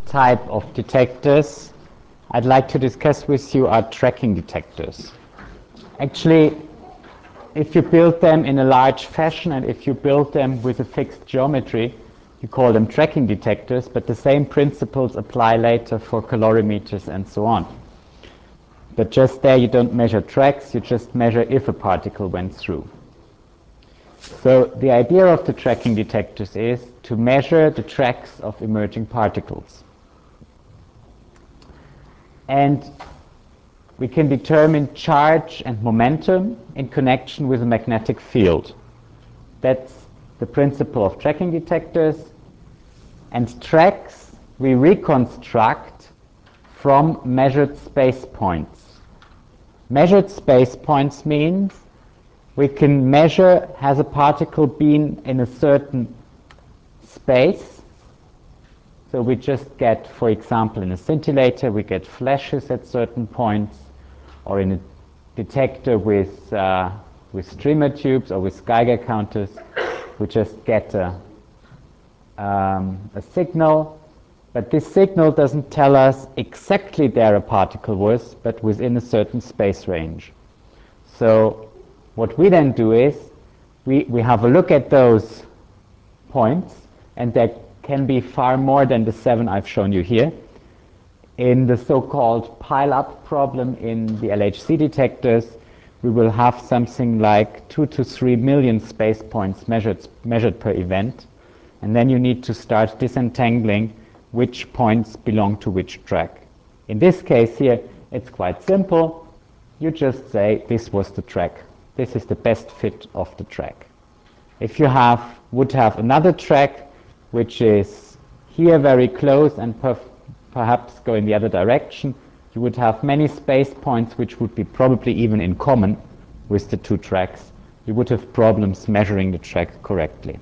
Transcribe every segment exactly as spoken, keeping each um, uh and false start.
type of detectors I'd like to discuss with you are tracking detectors. Actually, if you build them in a large fashion and if you build them with a fixed geometry, you call them tracking detectors, but the same principles apply later for calorimeters and so on. But just there you don't measure tracks, you just measure if a particle went through. So the idea of the tracking detectors is to measure the tracks of emerging particles. And we can determine charge and momentum in connection with a magnetic field. That's the principle of tracking detectors. And tracks we reconstruct from measured space points. Measured space points means we can measure, has a particle been in a certain space. So we just get, for example, in a scintillator, we get flashes at certain points, or in a detector with, uh, with streamer tubes or with Geiger counters, we just get a, um, a signal. But this signal doesn't tell us exactly where a particle was, but within a certain space range. So what we then do is we, we have a look at those points, and there can be far more than the seven I've shown you here. In the so-called pile-up problem in the L H C detectors, we will have something like two to three million space points measured, measured per event. And then you need to start disentangling which points belong to which track. In this case here, it's quite simple. You just say this was the track. This is the best fit of the track. If you have, would have another track which is here very close and perf perhaps go in the other direction, you would have many space points which would be probably even in common with the two tracks. You would have problems measuring the track correctly.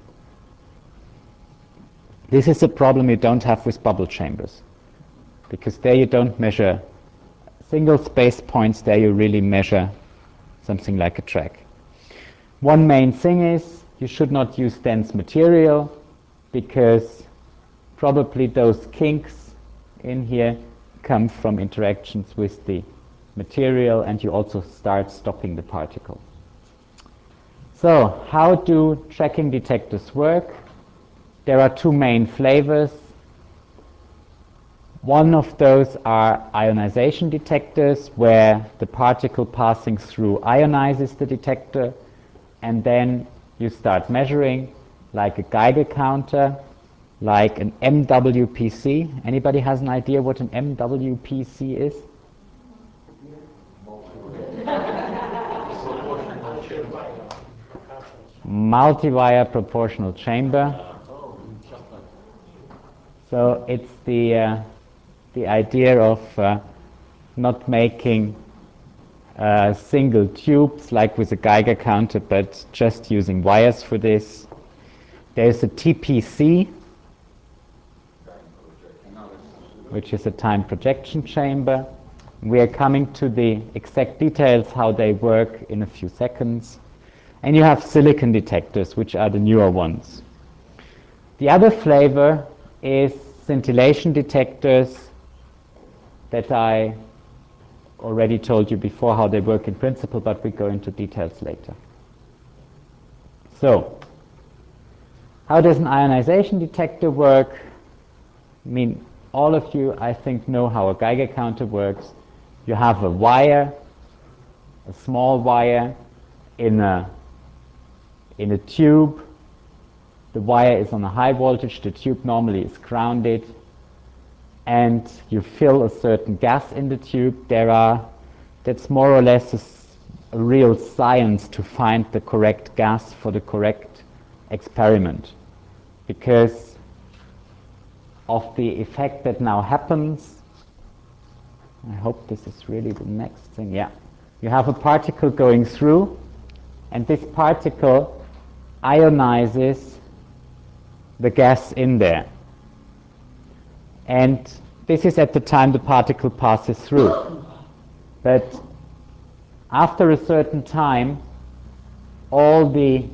This is a problem you don't have with bubble chambers, because there you don't measure single space points, there you really measure something like a track. One main thing is you should not use dense material, because probably those kinks in here come from interactions with the material, and you also start stopping the particle. So how do tracking detectors work? There are two main flavors. One of those are ionization detectors, where the particle passing through ionizes the detector, and then you start measuring, like a Geiger counter, like an M W P C. Anybody has an idea what an M W P C is? Multi-wire proportional chamber. So it's the, uh, the idea of uh, not making uh, single tubes like with a Geiger counter, but just using wires for this. There's a T P C, which is a time projection chamber. We are coming to the exact details how they work in a few seconds. And you have silicon detectors, which are the newer ones. The other flavor is scintillation detectors that I already told you before how they work in principle, but we go into details later. So, how does an ionization detector work? I mean, all of you, I think, know how a Geiger counter works. You have a wire, a small wire, in a, in a tube. The wire is on a high voltage, the tube normally is grounded, and you fill a certain gas in the tube. There are, that's more or less a, a real science to find the correct gas for the correct experiment, because of the effect that now happens. I hope this is really the next thing. Yeah. You have a particle going through, and this particle ionizes the gas in there. And this is at the time the particle passes through. But after a certain time, all the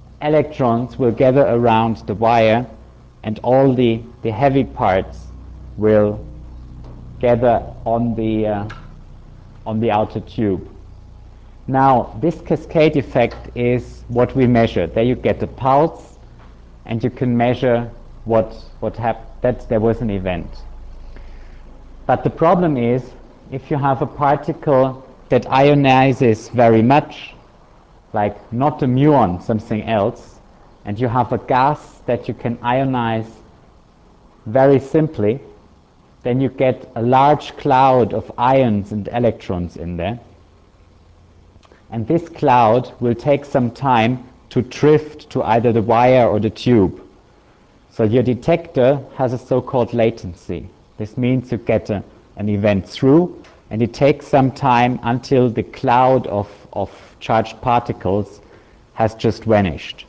electrons will gather around the wire, and all the, the heavy parts will gather on the, uh, on the outer tube. Now, this cascade effect is what we measure. There you get a pulse, and you can measure what, what happened, that there was an event. But the problem is, if you have a particle that ionizes very much, like not a muon, something else, and you have a gas that you can ionize very simply, then you get a large cloud of ions and electrons in there. And this cloud will take some time to drift to either the wire or the tube. So your detector has a so-called latency. This means you get a, an event through, and it takes some time until the cloud of, of charged particles has just vanished.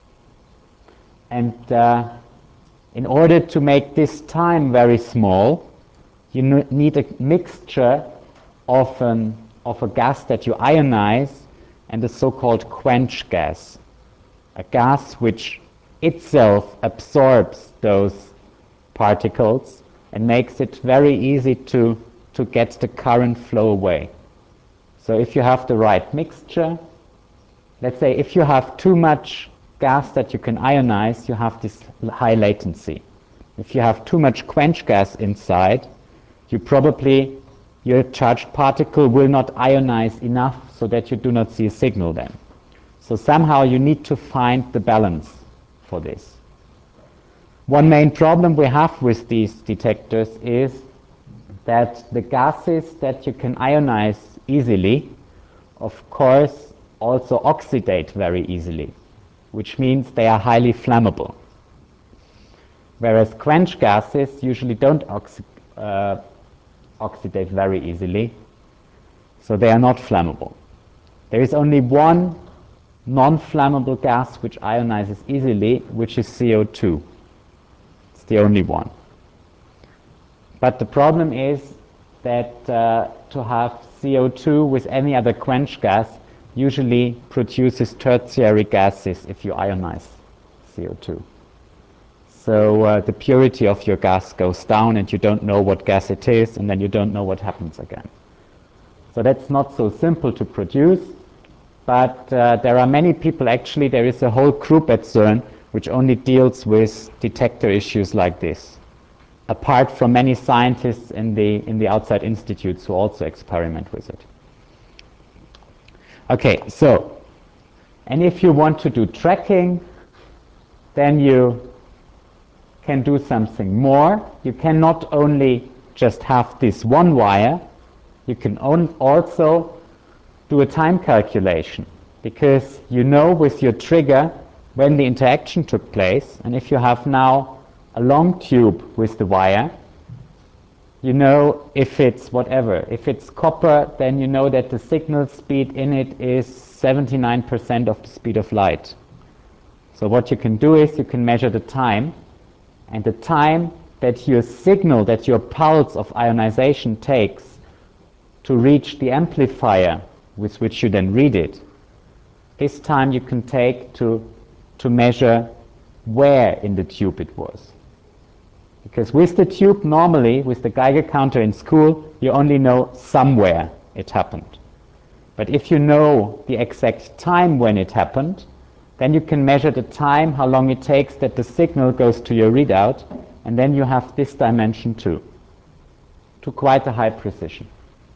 And uh, in order to make this time very small, you n- need a mixture of, an, of a gas that you ionize and a so-called quench gas, a gas which itself absorbs those particles and makes it very easy to, to get the current flow away. So if you have the right mixture, let's say if you have too much gas that you can ionize, you have this high latency. If you have too much quench gas inside, you probably, your charged particle will not ionize enough so that you do not see a signal then. So somehow you need to find the balance for this. One main problem we have with these detectors is that the gases that you can ionize easily, of course, also oxidate very easily, which means they are highly flammable. Whereas quench gases usually don't oxi- uh, oxidate very easily, so they are not flammable. There is only one non-flammable gas which ionizes easily, which is C O two. It's the only one. But the problem is that uh, to have C O two with any other quench gas usually produces tertiary gases if you ionize C O two. So uh, the purity of your gas goes down and you don't know what gas it is, and then you don't know what happens again. So that's not so simple to produce, but uh, there are many people, actually there is a whole group at CERN which only deals with detector issues like this, apart from many scientists in the, in the outside institutes who also experiment with it. Okay, so, and if you want to do tracking, then you can do something more. You can not only just have this one wire, you can on also do a time calculation, because you know with your trigger when the interaction took place, and if you have now a long tube with the wire, you know if it's whatever. If it's copper, then you know that the signal speed in it is seventy-nine percent of the speed of light. So what you can do is you can measure the time, and the time that your signal, that your pulse of ionization takes to reach the amplifier with which you then read it, this time you can take to, to measure where in the tube it was. Because with the tube, normally, with the Geiger counter in school, you only know somewhere it happened. But if you know the exact time when it happened, then you can measure the time, how long it takes that the signal goes to your readout, and then you have this dimension too, to quite a high precision.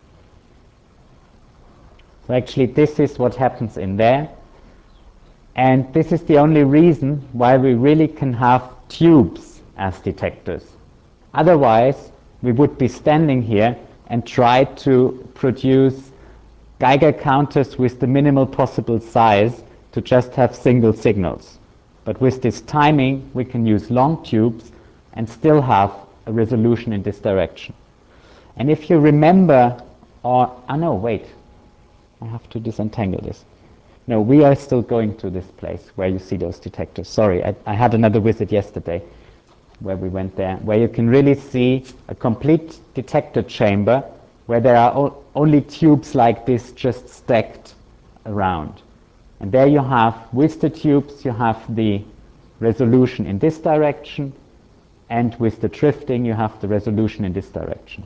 So actually this is what happens in there, and this is the only reason why we really can have tubes as detectors. Otherwise, we would be standing here and try to produce Geiger counters with the minimal possible size to just have single signals. But with this timing, we can use long tubes and still have a resolution in this direction. And if you remember, or, ah no, wait, I have to disentangle this. No, we are still going to this place where you see those detectors. Sorry, I, I had another visit yesterday where we went there, where you can really see a complete detector chamber where there are o- only tubes like this just stacked around. And there you have, with the tubes, you have the resolution in this direction, and with the drifting you have the resolution in this direction.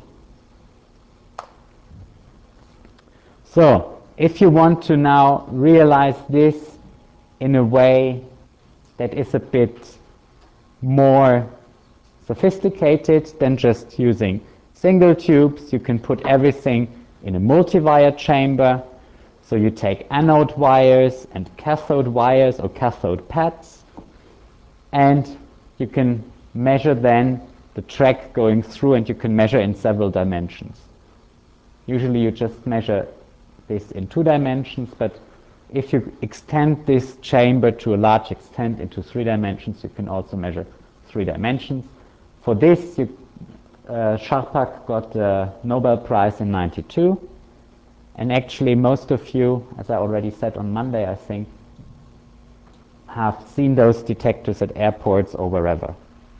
So, if you want to now realize this in a way that is a bit more sophisticated than just using single tubes, you can put everything in a multi-wire chamber. So you take anode wires and cathode wires or cathode pads, and you can measure then the track going through, and you can measure in several dimensions. Usually you just measure this in two dimensions, but if you extend this chamber to a large extent into three dimensions, you can also measure three dimensions. For this, you, uh, Charpak got the Nobel Prize in ninety-two. And actually most of you, as I already said on Monday, I think, have seen those detectors at airports or wherever.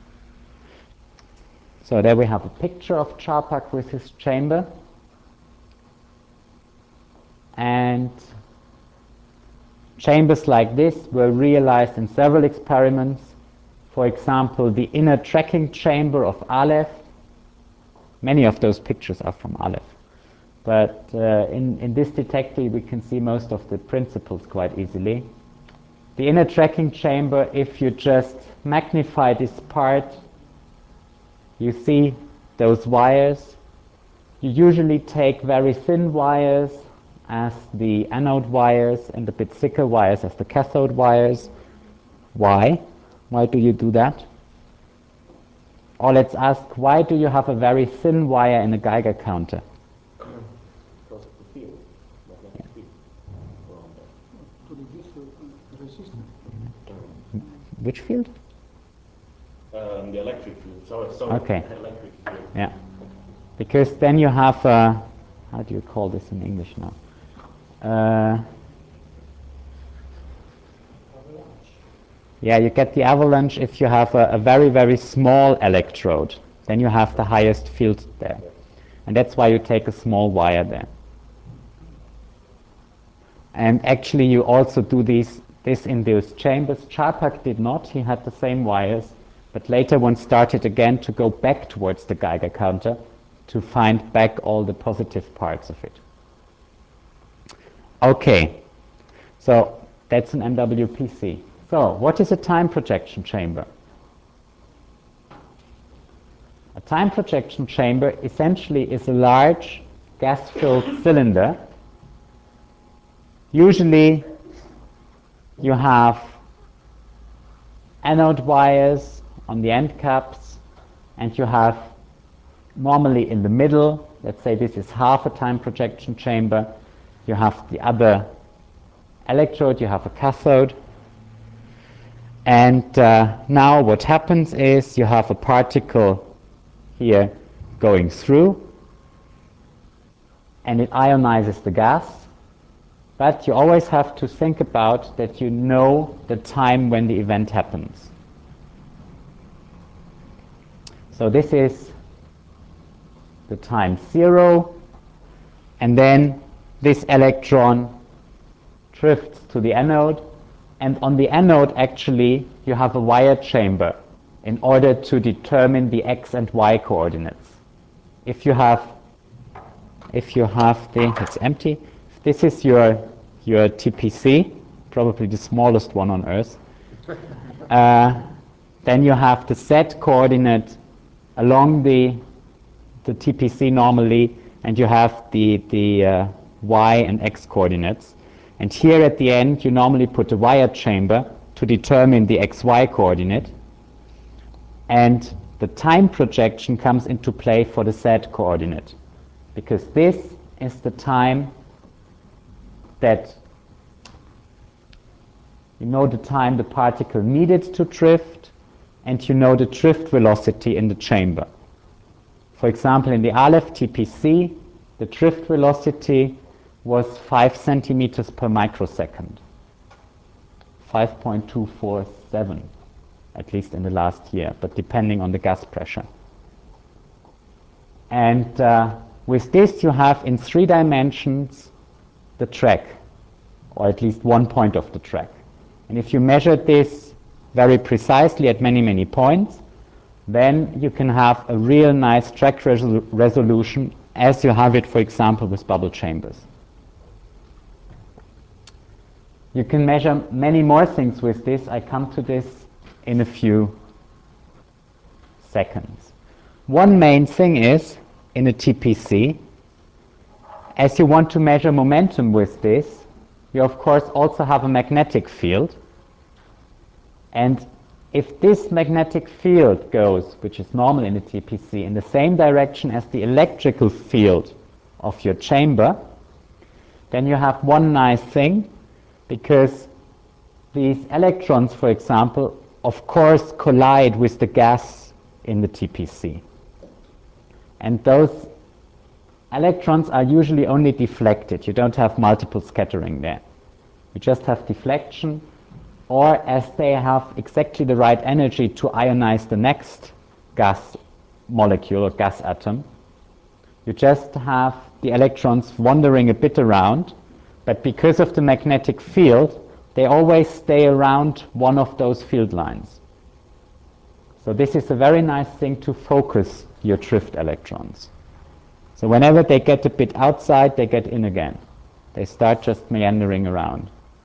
So there we have a picture of Charpak with his chamber. And chambers like this were realized in several experiments. For example, the inner tracking chamber of Aleph. Many of those pictures are from Aleph. But uh, in, in this detector we can see most of the principles quite easily. The inner tracking chamber, if you just magnify this part, you see those wires. You usually take very thin wires as the anode wires and a bit thicker wires as the cathode wires. Why? Why do you do that? Or let's ask, why do you have a very thin wire in a Geiger counter? Because of the field, magnetic field around that. To reduce the resistance. Which field? Um, the electric field. Sorry, sorry. Okay. Electric field. Yeah. Because then you have a, how do you call this in English now? Uh, yeah, you get the avalanche if you have a, a very, very small electrode. Then you have the highest field there. And that's why you take a small wire there. And actually you also do these, this in those chambers. Charpak did not, he had the same wires, but later one started again to go back towards the Geiger counter to find back all the positive parts of it. Okay, so that's an M W P C. So what is a time projection chamber? A time projection chamber essentially is a large gas-filled cylinder. Usually you have anode wires on the end caps, and you have normally in the middle, let's say this is half a time projection chamber, you have the other electrode, you have a cathode. And uh, now what happens is you have a particle here going through, and it ionizes the gas. But you always have to think about that you know the time when the event happens. So this is the time zero, and then this electron drifts to the anode, and on the anode actually you have a wire chamber in order to determine the x and y coordinates. If you have if you have the, it's empty, this is your your T P C, probably the smallest one on Earth. Uh, then you have the z coordinate along the the T P C normally, and you have the the uh, y and x coordinates. And here at the end, you normally put a wire chamber to determine the xy coordinate. And the time projection comes into play for the z coordinate, because this is the time that you know the time the particle needed to drift, and you know the drift velocity in the chamber. For example, in the Aleph T P C, the drift velocity was five centimeters per microsecond, five point two four seven, at least in the last year, but depending on the gas pressure. And uh, with this you have in three dimensions the track, or at least one point of the track. And if you measure this very precisely at many, many points, then you can have a real nice track resol resolution as you have it, for example, with bubble chambers. You can measure many more things with this. I come to this in a few seconds. One main thing is, in a T P C, as you want to measure momentum with this, you of course also have a magnetic field. And if this magnetic field goes, which is normal in a T P C, in the same direction as the electrical field of your chamber, then you have one nice thing, because these electrons, for example, of course collide with the gas in the T P C. And those electrons are usually only deflected. You don't have multiple scattering there. You just have deflection, or as they have exactly the right energy to ionize the next gas molecule or gas atom, you just have the electrons wandering a bit around, but because of the magnetic field, they always stay around one of those field lines. So this is a very nice thing to focus your drift electrons. So whenever they get a bit outside, they get in again. They start just meandering around.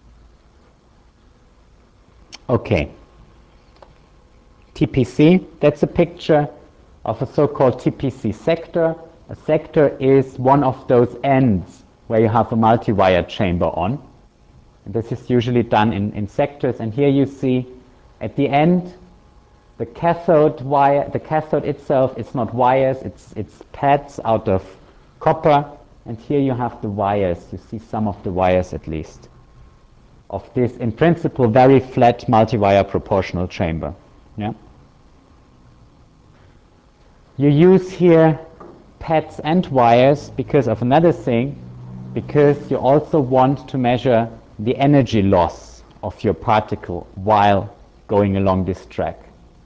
Okay. T P C, that's a picture of a so-called T P C sector. A sector is one of those ends where you have a multi-wire chamber on. And this is usually done in, in sectors. And here you see at the end, the cathode wire, the cathode itself, it's not wires, it's, it's pads out of copper. And here you have the wires. You see some of the wires at least of this, in principle, very flat multi-wire proportional chamber. Yeah? You use here pads and wires because of another thing, because you also want to measure the energy loss of your particle while going along this track.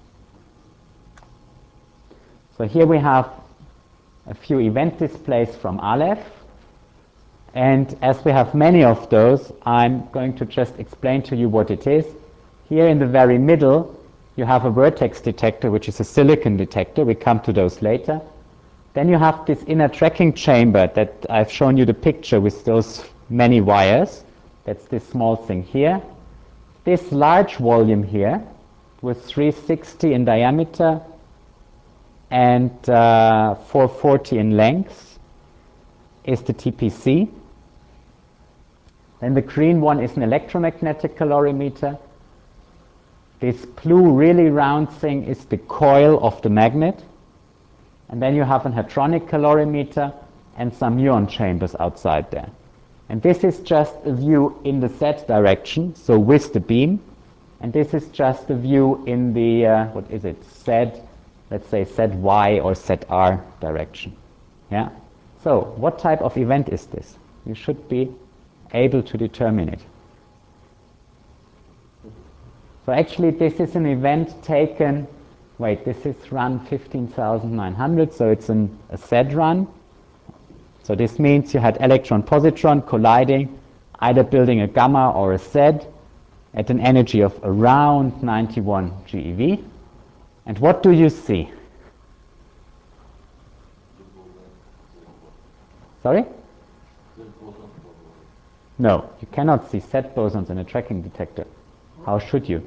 So here we have a few event displays from Aleph, and as we have many of those, I'm going to just explain to you what it is. Here in the very middle, you have a vertex detector, which is a silicon detector. We come to those later. Then you have this inner tracking chamber that I've shown you the picture with those many wires. That's this small thing here. This large volume here, with three sixty in diameter and uh, four forty in length, is the T P C. Then the green one is an electromagnetic calorimeter. This blue really round thing is the coil of the magnet. And then you have an hadronic calorimeter and some muon chambers outside there. And this is just a view in the Z direction, so with the beam. And this is just a view in the, uh, what is it, Z, let's say Z Y or Z R direction. Yeah? So what type of event is this? You should be able to determine it. So actually this is an event taken, wait, this is run fifteen thousand nine hundred, so it's an, a Z run. So this means you had electron-positron colliding, either building a gamma or a Z at an energy of around ninety-one GeV. And what do you see? Sorry? No, you cannot see Z bosons in a tracking detector. How should you?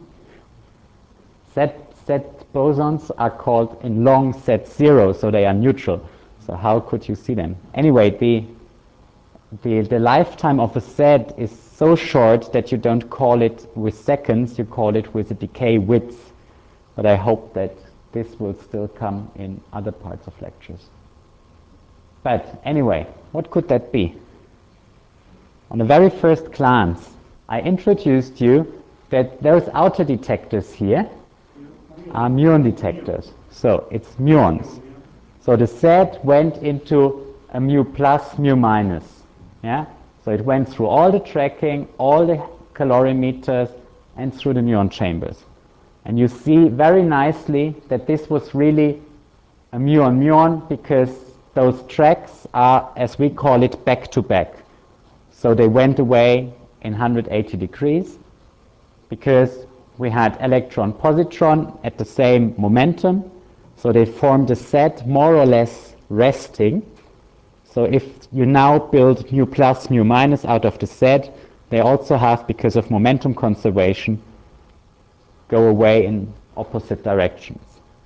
Z, Z bosons are called in long Z zero, so they are neutral. So how could you see them? Anyway, the, the, the lifetime of a Z is so short that you don't call it with seconds, you call it with a decay width. But I hope that this will still come in other parts of lectures. But anyway, what could that be? On the very first glance, I introduced you that those outer detectors here are muon detectors. So it's muons. So the Z went into a mu plus, mu minus. Yeah? So it went through all the tracking, all the calorimeters, and through the muon chambers. And you see very nicely that this was really a muon-muon because those tracks are, as we call it, back-to-back. So they went away in one hundred eighty degrees because we had electron-positron at the same momentum, so they formed a set more or less resting. So if you now build mu plus, mu minus out of the set, they also have, because of momentum conservation, go away in opposite directions.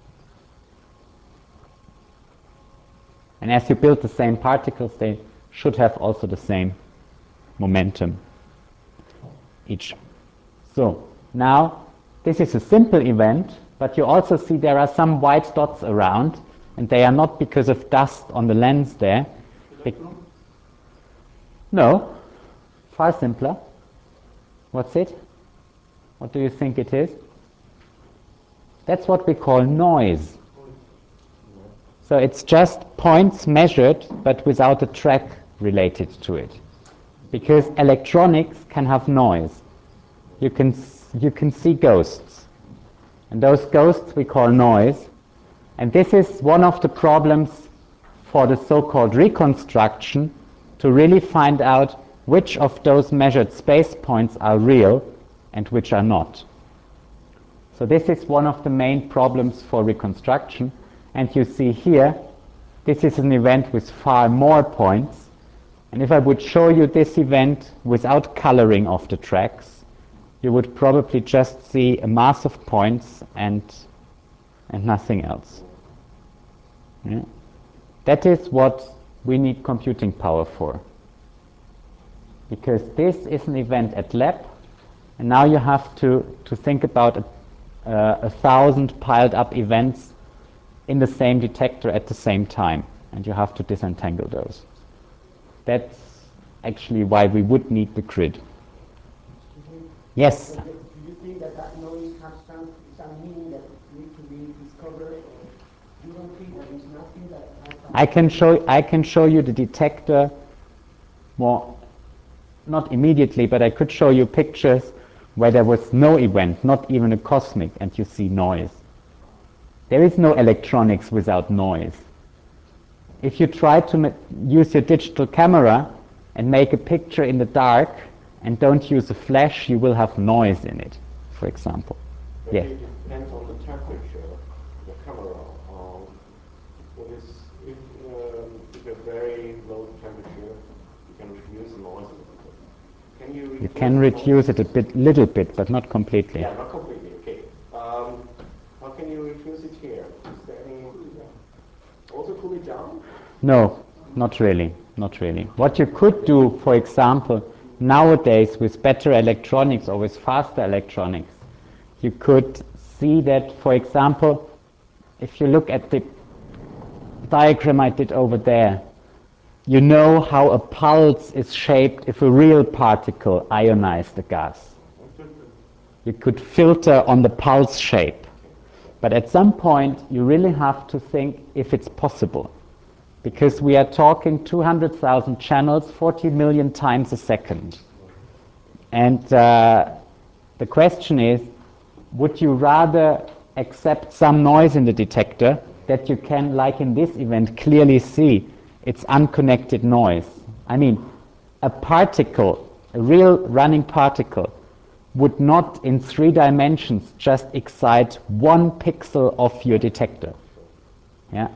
And as you build the same particles, they should have also the same momentum each. So now this is a simple event, but you also see there are some white dots around, and they are not because of dust on the lens there. Be- no, far simpler. What's it? What do you think it is? That's what we call noise. So it's just points measured, but without a track related to it. Because electronics can have noise. You can, you can see ghosts. And those ghosts we call noise. And this is one of the problems for the so-called reconstruction, to really find out which of those measured space points are real and which are not. So this is one of the main problems for reconstruction. And you see here, this is an event with far more points. And if I would show you this event without coloring of the tracks, you would probably just see a mass of points and, and nothing else. Yeah? That is what we need computing power for. Because this is an event at lab, and now you have to, to think about a, uh, a thousand piled up events in the same detector at the same time, and you have to disentangle those. That's actually why we would need the grid. Yes? Do you think that that noise has some, some meaning that needs to be discovered? You don't think that there's nothing that has some I can show I can show you the detector more, not immediately, but I could show you pictures where there was no event, not even a cosmic, and you see noise. There is no electronics without noise. If you try to ma- use your digital camera and make a picture in the dark and don't use a flash, you will have noise in it, for example. Maybe Yes. it depends on the temperature, the camera. Um, what is, if, um, if a very low temperature, you can reduce the noise a little bit. Can you reduce You can the reduce noise? it a bit, little bit, but not completely. Yeah, not completely, okay. Um, how can you reduce it here? Is there any... Also cool it down? No, not really, not really. What you could do, for example, nowadays with better electronics or with faster electronics, you could see that, for example, if you look at the diagram I did over there, you know how a pulse is shaped if a real particle ionized the gas. You could filter on the pulse shape. But at some point, you really have to think if it's possible. Because we are talking two hundred thousand channels, forty million times a second. And uh, the question is, would you rather accept some noise in the detector that you can, like in this event, clearly see it's unconnected noise? I mean, a particle, a real running particle, would not in three dimensions just excite one pixel of your detector. Yeah?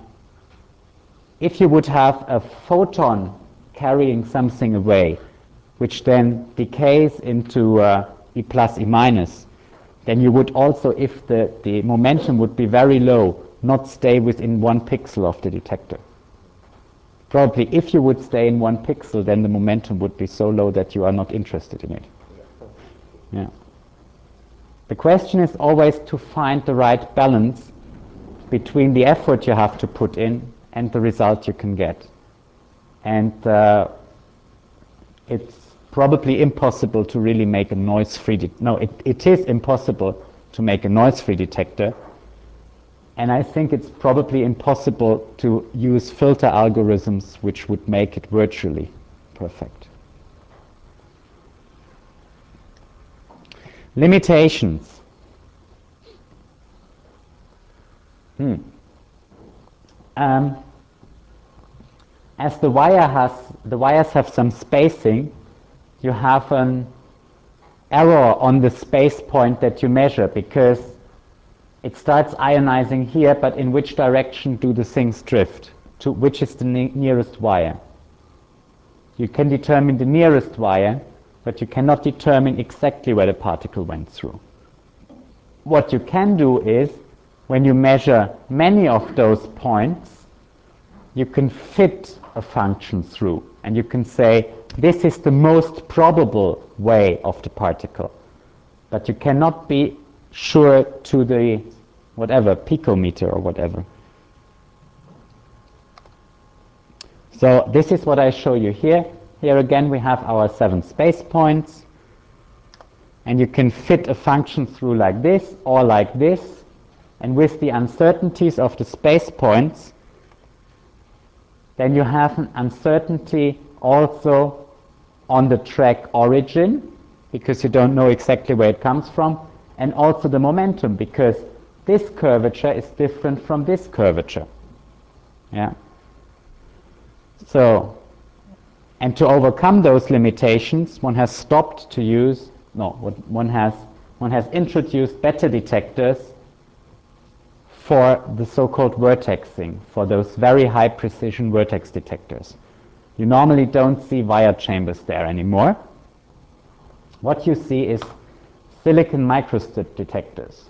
If you would have a photon carrying something away, which then decays into uh, E plus, E minus, then you would also, if the, the momentum would be very low, not stay within one pixel of the detector. Probably if you would stay in one pixel, then the momentum would be so low that you are not interested in it. Yeah. The question is always to find the right balance between the effort you have to put in and the result you can get. And uh, it's probably impossible to really make a noise-free de- no, it, it is impossible to make a noise-free detector. And I think it's probably impossible to use filter algorithms which would make it virtually perfect. Limitations. Hmm. Um, as the wire has, the wires have some spacing, you have an error on the space point that you measure, because it starts ionizing here, but in which direction do the things drift? To which is the ne nearest wire? You can determine the nearest wire, but you cannot determine exactly where the particle went through. What you can do is, when you measure many of those points, you can fit a function through, and you can say, this is the most probable way of the particle. But you cannot be sure to the whatever, picometer or whatever. So this is what I show you here. Here again we have our seven space points, and you can fit a function through like this or like this, and with the uncertainties of the space points, then you have an uncertainty also on the track origin, because you don't know exactly where it comes from, and also the momentum, because this curvature is different from this curvature. Yeah. So, and to overcome those limitations, one has stopped to use, no, one has, one has introduced better detectors for the so-called vertexing, for those very high precision vertex detectors. You normally don't see wire chambers there anymore. What you see is silicon microstrip detectors.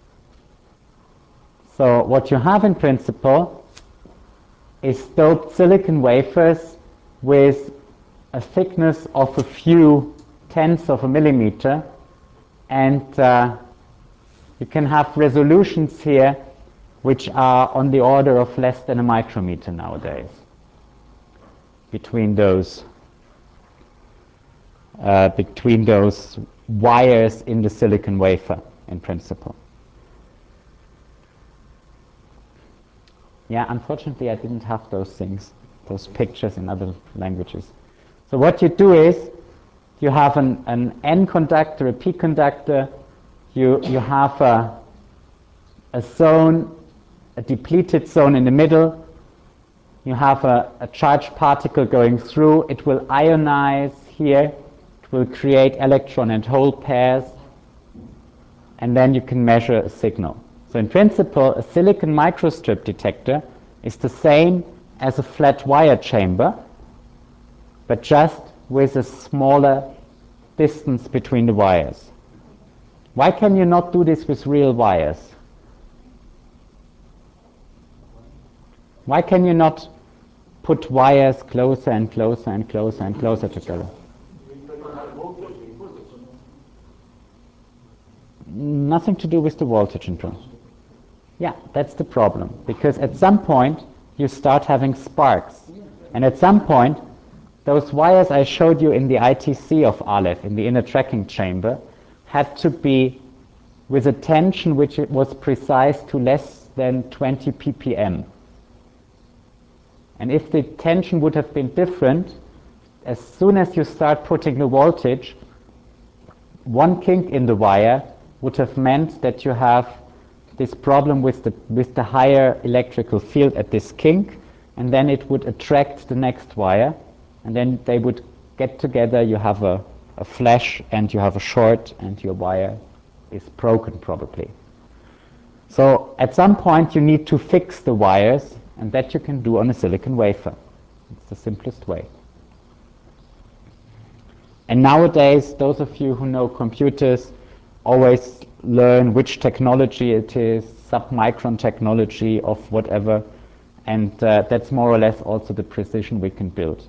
So what you have in principle is doped silicon wafers with a thickness of a few tenths of a millimeter, and uh, you can have resolutions here which are on the order of less than a micrometer nowadays between those uh, between those wires in the silicon wafer in principle. Yeah, unfortunately I didn't have those things, those pictures in other languages. So what you do is, you have an, an N conductor, a P conductor, you, you have a, a zone, a depleted zone in the middle, you have a, a charged particle going through, it will ionize here, it will create electron and hole pairs, and then you can measure a signal. So in principle, a silicon microstrip detector is the same as a flat wire chamber, but just with a smaller distance between the wires. Why can you not do this with real wires? Why can you not put wires closer and closer and closer and closer together? Nothing to do with the voltage in principle. Yeah, that's the problem, because at some point you start having sparks, and at some point those wires I showed you in the I T C of Aleph, in the inner tracking chamber, had to be with a tension which it was precise to less than twenty p p m. And if the tension would have been different, as soon as you start putting the voltage, one kink in the wire would have meant that you have this problem with the, with the higher electrical field at this kink, and then it would attract the next wire, and then they would get together, you have a, a flash and you have a short, and your wire is broken probably. So at some point you need to fix the wires, and that you can do on a silicon wafer. It's the simplest way. And nowadays, those of you who know computers always learn which technology it is, submicron technology of whatever, and uh, that's more or less also the precision we can build.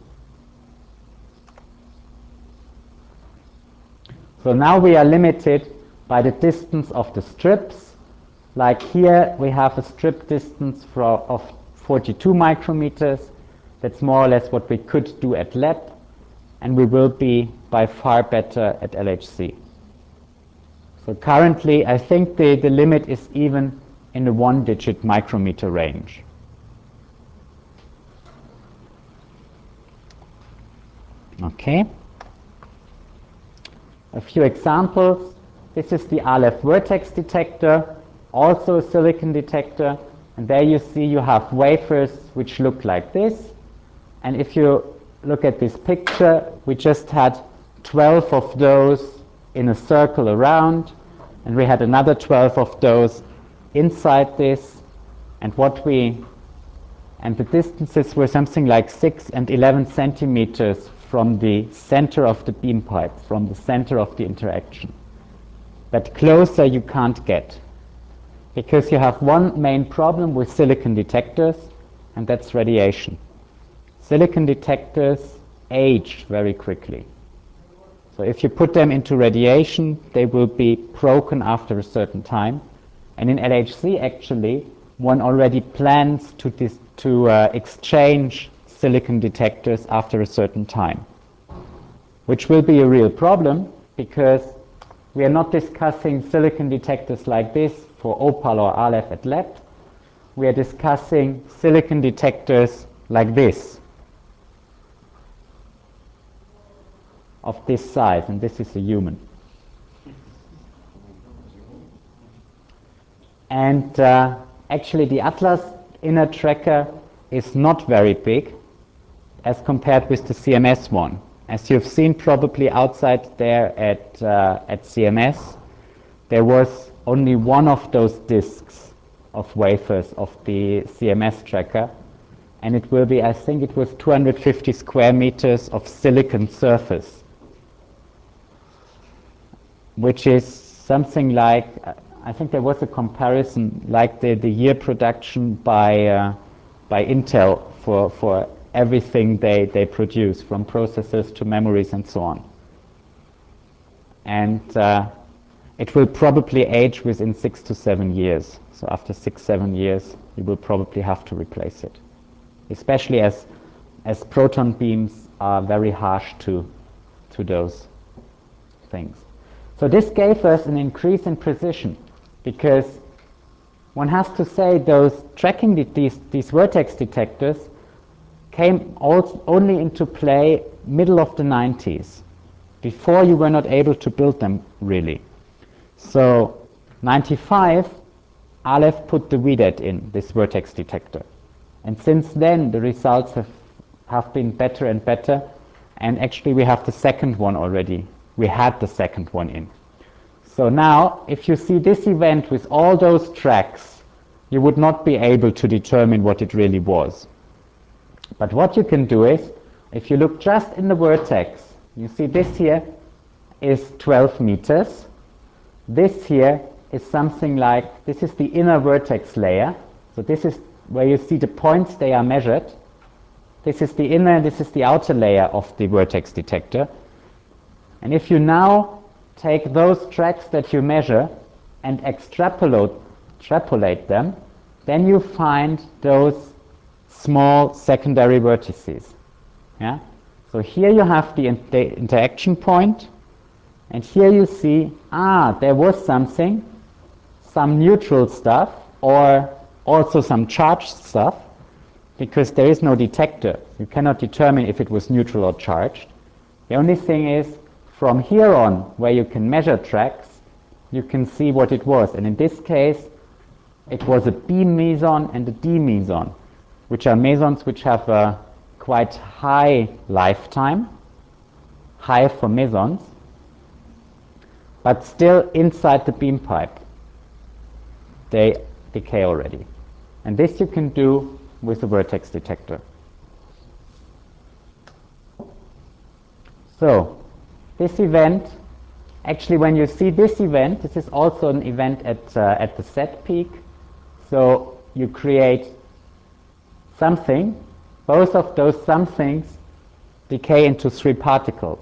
So now we are limited by the distance of the strips. Like here we have a strip distance for, of forty-two micrometers. That's more or less what we could do at lab, and we will be by far better at L H C. So currently I think the, the limit is even in the one digit micrometer range. Okay. A few examples. This is the Aleph vertex detector, also a silicon detector, and there you see you have wafers which look like this. And if you look at this picture, we just had twelve of those in a circle around, and we had another twelve of those inside this, and what we and the distances were something like six and eleven centimeters from the center of the beam pipe, from the center of the interaction. But closer you can't get, because you have one main problem with silicon detectors, and that's radiation. Silicon detectors age very quickly. So if you put them into radiation, they will be broken after a certain time. And in L H C, actually, one already plans to, dis- to uh, exchange silicon detectors after a certain time, which will be a real problem, because we are not discussing silicon detectors like this for OPAL or Aleph at lab. We are discussing silicon detectors like this, of this size, and this is a human. And uh, actually the Atlas inner tracker is not very big as compared with the C M S one. As you've seen probably outside there at, uh, at C M S, there was only one of those disks of wafers of the C M S tracker, and it will be, I think it was two hundred fifty square meters of silicon surface, which is something like, I think there was a comparison like the, the year production by uh, by Intel for, for everything they, they produce, from processors to memories and so on. And uh, it will probably age within six to seven years. So after six, seven years, you will probably have to replace it, especially as as proton beams are very harsh to to those things. So this gave us an increase in precision, because one has to say those tracking de- these these vertex detectors came also only into play middle of the nineties. Before, you were not able to build them really. So ninety-five, Aleph put the V DAT in, this vertex detector. And since then, the results have, have been better and better. And actually, we have the second one already. We had the second one in. So now, if you see this event with all those tracks, you would not be able to determine what it really was. But what you can do is, if you look just in the vertex, you see this here is twelve meters. This here is something like, this is the inner vertex layer. So this is where you see the points they are measured. This is the inner, this is the outer layer of the vertex detector. And if you now take those tracks that you measure and extrapolate, extrapolate them, then you find those small secondary vertices. Yeah? So here you have the, in- the interaction point, and here you see, ah, there was something, some neutral stuff, or also some charged stuff, because there is no detector. You cannot determine if it was neutral or charged. The only thing is, from here on, where you can measure tracks, you can see what it was. And in this case, it was a B meson and a D meson, which are mesons which have a quite high lifetime, high for mesons, but still inside the beam pipe. They decay already. And this you can do with a vertex detector. So, this event, actually when you see this event, this is also an event at, uh, at the set peak. So you create something, both of those somethings decay into three particles.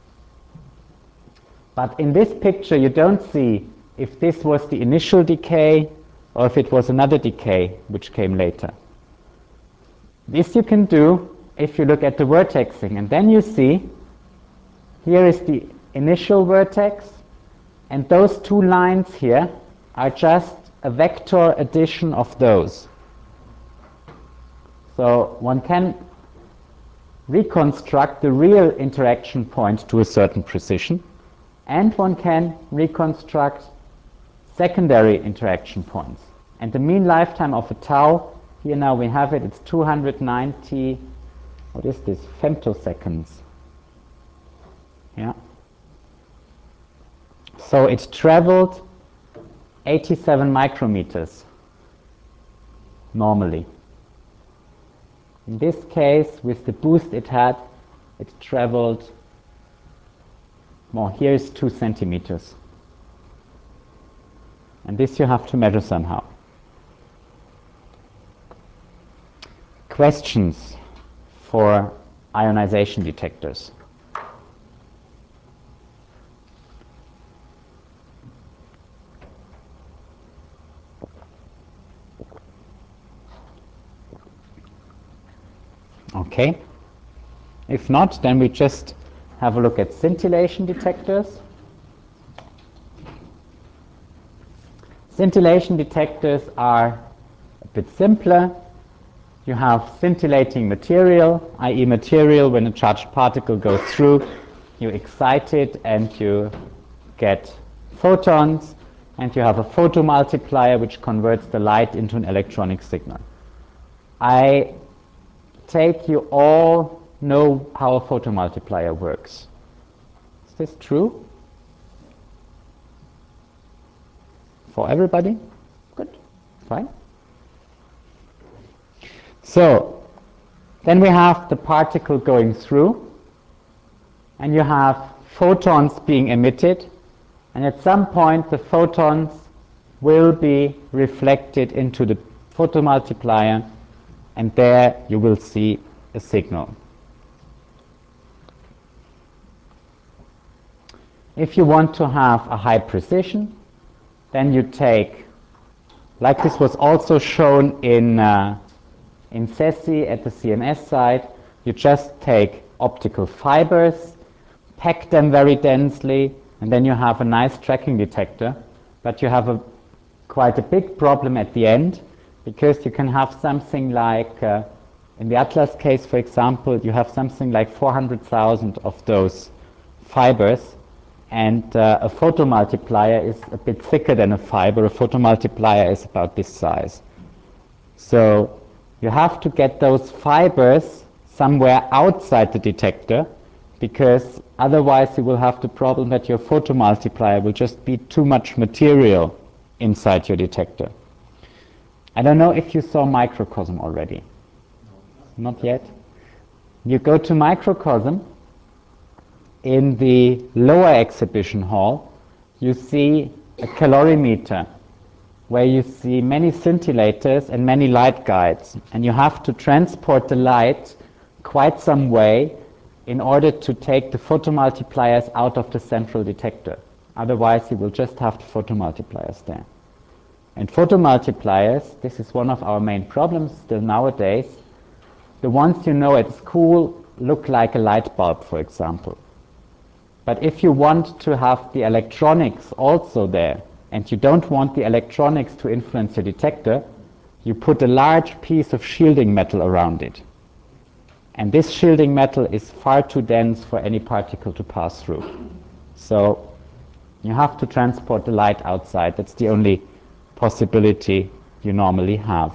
But in this picture you don't see if this was the initial decay or if it was another decay which came later. This you can do if you look at the vertexing, and then you see here is the initial vertex, and those two lines here are just a vector addition of those. So one can reconstruct the real interaction point to a certain precision, and one can reconstruct secondary interaction points. And the mean lifetime of a tau, here now we have it, it's two hundred ninety, what is this, femtoseconds. Yeah. So it traveled eighty-seven micrometers normally. In this case, with the boost it had, it traveled, well, here is two centimeters. And this you have to measure somehow. Questions for ionization detectors? Okay. If not, then we just have a look at scintillation detectors. Scintillation detectors are a bit simpler. You have scintillating material, that is material when a charged particle goes through, you excite it and you get photons, and you have a photomultiplier which converts the light into an electronic signal. I take you all know how a photomultiplier works. Is this true? For everybody? Good. Fine. So, then we have the particle going through, and you have photons being emitted, and at some point the photons will be reflected into the photomultiplier, and there you will see a signal. If you want to have a high precision, then you take, like this was also shown in uh, in CESI at the C M S side, you just take optical fibers, pack them very densely, and then you have a nice tracking detector. But you have a quite a big problem at the end, because you can have something like, uh, in the Atlas case, for example, you have something like four hundred thousand of those fibers, and uh, a photomultiplier is a bit thicker than a fiber. A photomultiplier is about this size. So you have to get those fibers somewhere outside the detector, because otherwise you will have the problem that your photomultiplier will just be too much material inside your detector. I don't know if you saw Microcosm already. Not yet? You go to Microcosm. In the lower exhibition hall, you see a calorimeter where you see many scintillators and many light guides, and you have to transport the light quite some way in order to take the photomultipliers out of the central detector. Otherwise you will just have the photomultipliers there. And photomultipliers, this is one of our main problems still nowadays. The ones you know at school look like a light bulb, for example. But if you want to have the electronics also there, and you don't want the electronics to influence your detector, you put a large piece of shielding metal around it. And this shielding metal is far too dense for any particle to pass through. So you have to transport the light outside. That's the only possibility you normally have.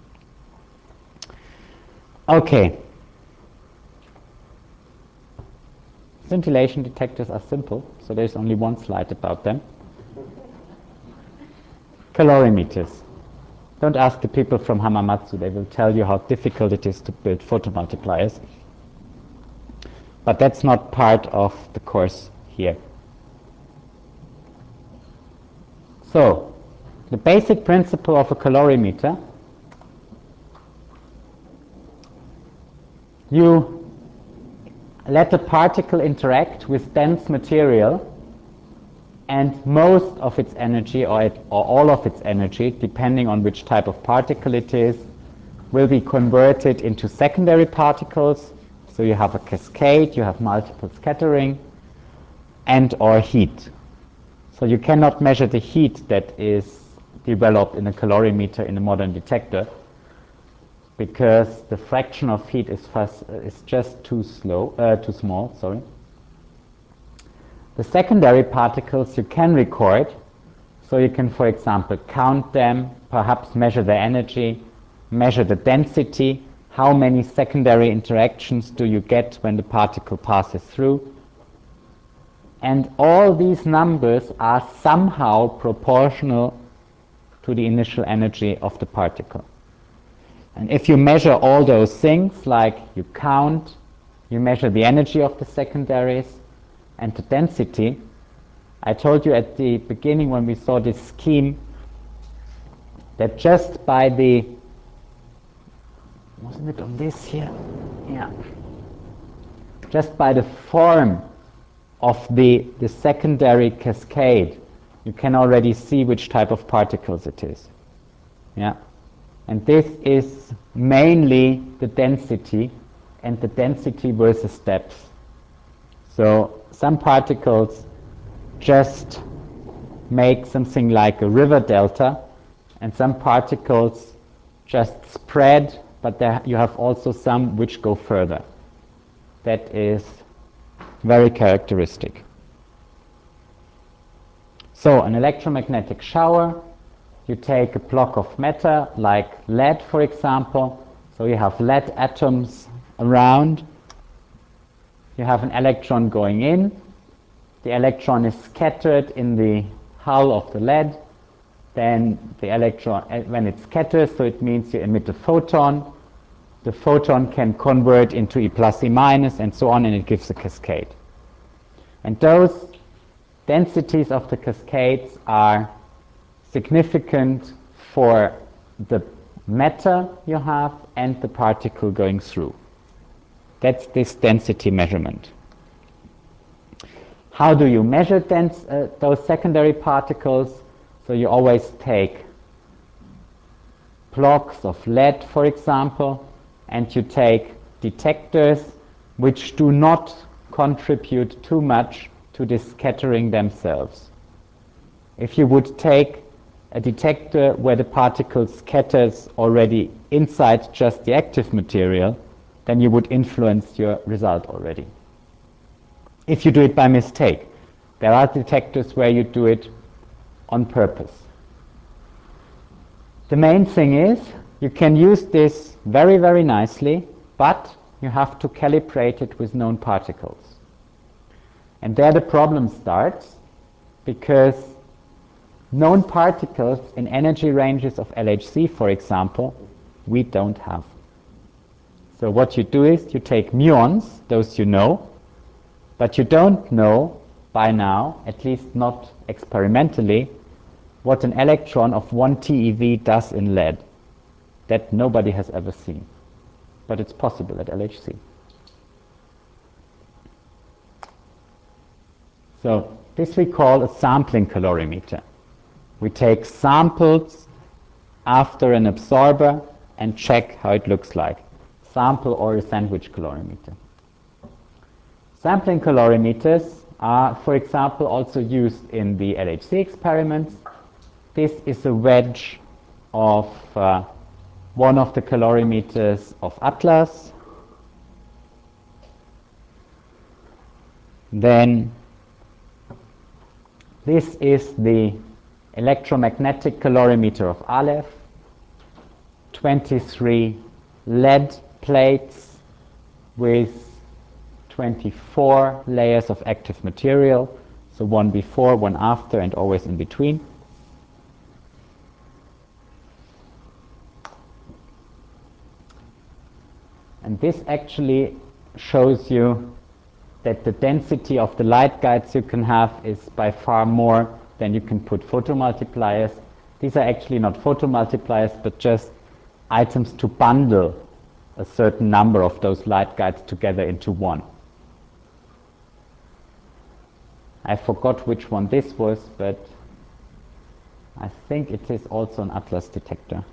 Okay. Scintillation detectors are simple, so there's only one slide about them. Calorimeters. Don't ask the people from Hamamatsu, they will tell you how difficult it is to build photomultipliers. But that's not part of the course here. So, the basic principle of a calorimeter, you let a particle interact with dense material, and most of its energy, or, it, or all of its energy, depending on which type of particle it is, will be converted into secondary particles. So you have a cascade, you have multiple scattering, and or heat. So you cannot measure the heat that is developed in a calorimeter in a modern detector, because the fraction of heat is, fast, uh, is just too slow, uh, too small. Sorry. The secondary particles you can record, so you can, for example, count them, perhaps measure their energy, measure the density, how many secondary interactions do you get when the particle passes through. And all these numbers are somehow proportional to the initial energy of the particle. And if you measure all those things, like you count, you measure the energy of the secondaries and the density, I told you at the beginning when we saw this scheme that just by the, wasn't it on this here? Yeah. Just by the form of the, the secondary cascade, you can already see which type of particles it is. Yeah. And this is mainly the density, and the density versus depth. So some particles just make something like a river delta, and some particles just spread, but there you have also some which go further. That is very characteristic. So an electromagnetic shower, you take a block of matter like lead, for example. So you have lead atoms around. You have an electron going in. The electron is scattered in the hull of the lead. Then the electron, when it scatters, so it means you emit a photon. The photon can convert into E plus, E minus, and so on, and it gives a cascade. And those densities of the cascades are significant for the matter you have and the particle going through. That's this density measurement. How do you measure dense, uh, those secondary particles? So you always take blocks of lead, for example, and you take detectors which do not contribute too much to the scattering themselves. If you would take a detector where the particle scatters already inside just the active material, then you would influence your result already. If you do it by mistake, there are detectors where you do it on purpose. The main thing is you can use this very, very nicely, but you have to calibrate it with known particles. And there the problem starts, because known particles in energy ranges of L H C, for example, we don't have. So what you do is you take muons, those you know, but you don't know by now, at least not experimentally, what an electron of one TeV does in lead. That nobody has ever seen. But it's possible at L H C. So this we call a sampling calorimeter. We take samples after an absorber and check how it looks like. Sample or a sandwich calorimeter. Sampling calorimeters are, for example, also used in the L H C experiments. This is a wedge of uh, one of the calorimeters of Atlas. Then this is the electromagnetic calorimeter of Aleph. twenty-three lead plates with twenty-four layers of active material, so one before, one after, and always in between. And this actually shows you that the density of the light guides you can have is by far more than you can put photomultipliers. These are actually not photomultipliers, but just items to bundle a certain number of those light guides together into one. I forgot which one this was, but I think it is also an Atlas detector.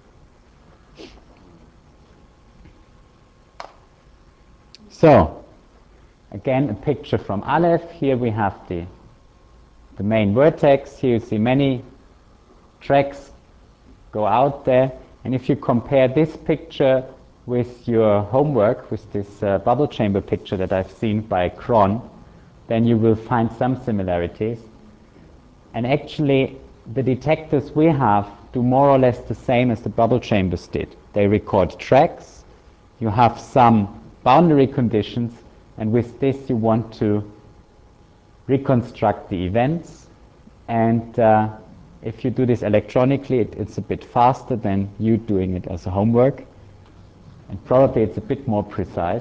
So, again, a picture from Aleph. Here we have the, the main vertex. Here you see many tracks go out there. And if you compare this picture with your homework, with this uh, bubble chamber picture that I've seen by Cron, then you will find some similarities. And actually, the detectors we have do more or less the same as the bubble chambers did. They record tracks. You have some boundary conditions, and with this you want to reconstruct the events, and uh, if you do this electronically, it, it's a bit faster than you doing it as a homework, and probably it's a bit more precise.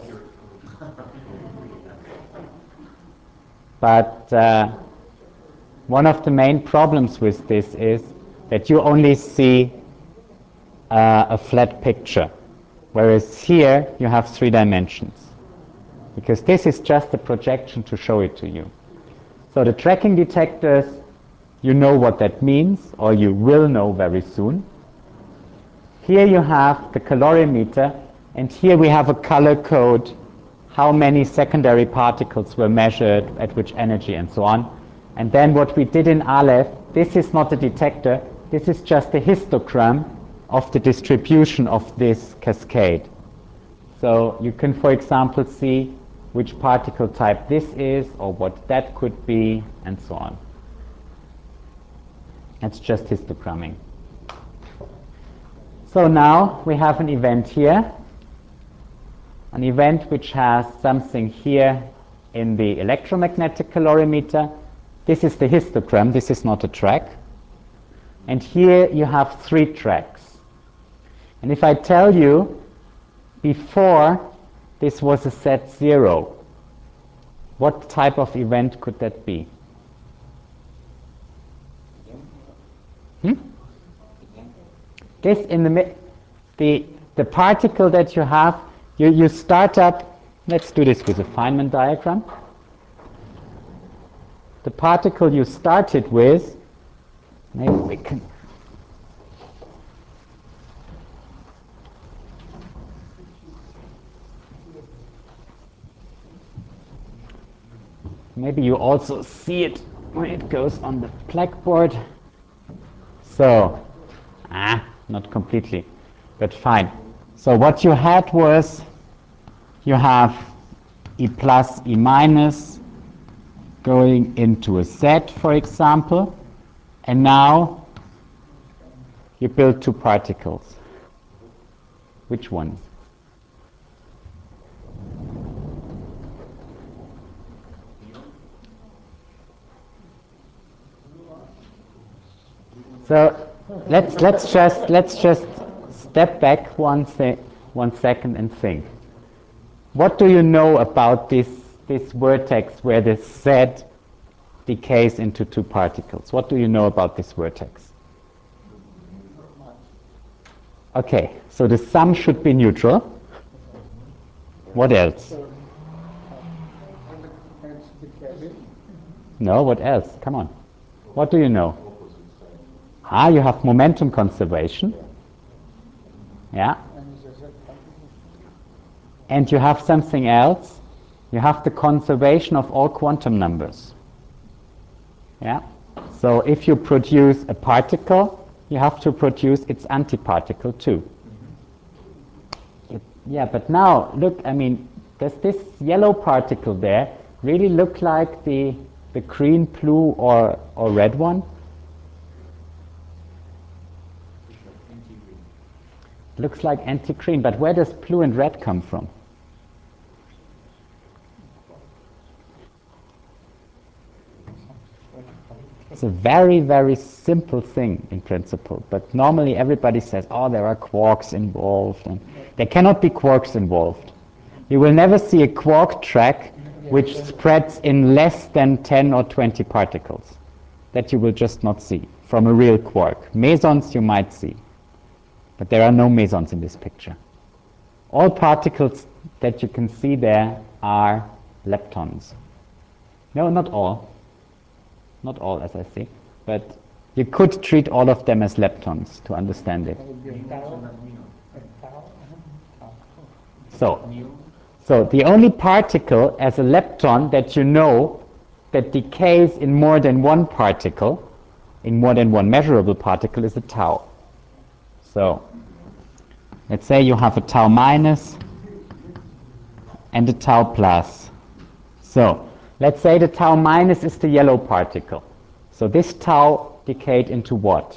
But uh, one of the main problems with this is that you only see uh, a flat picture, whereas here you have three dimensions, because this is just a projection to show it to you. So the tracking detectors, you know what that means, or you will know very soon. Here you have the calorimeter, and here we have a color code, how many secondary particles were measured, at which energy, and so on. And then what we did in Aleph, this is not a detector, this is just a histogram of the distribution of this cascade. So you can, for example, see which particle type this is, or what that could be, and so on. That's just histogramming. So now we have an event here, an event which has something here in the electromagnetic calorimeter. This is the histogram, this is not a track. And here you have three tracks. And if I tell you before this was a set zero, what type of event could that be? Hmm? This in the mi- the the particle that you have, you, you start up, let's do this with a Feynman diagram. The particle you started with, maybe we can maybe you also see it when it goes on the blackboard. So, ah, not completely, but fine. So what you had was, you have E plus, E minus going into a set, for example, and now you build two particles. Which ones? So let's let's just let's just step back one se- one second and think. What do you know about this this vertex where the Z decays into two particles? What do you know about this vertex? Okay, so the sum should be neutral. What else? No, what else? Come on. What do you know? Ah, you have momentum conservation. Yeah. And you have something else. You have the conservation of all quantum numbers. Yeah. So if you produce a particle, you have to produce its antiparticle too. It, yeah, but now look, I mean, does this yellow particle there really look like the the green, blue, or or red one? Looks like anti-green, but where does blue and red come from? It's a very, very simple thing in principle, but normally everybody says, oh, there are quarks involved, and there cannot be quarks involved. You will never see a quark track which spreads in less than ten or twenty particles. That you will just not see from a real quark. Mesons you might see, but there are no mesons in this picture. All particles that you can see there are leptons. No, not all. Not all, as I see, but you could treat all of them as leptons to understand it. So, so the only particle as a lepton that you know that decays in more than one particle, in more than one measurable particle, is a tau. So, let's say you have a tau minus and a tau plus. So, let's say the tau minus is the yellow particle. So this tau decayed into what?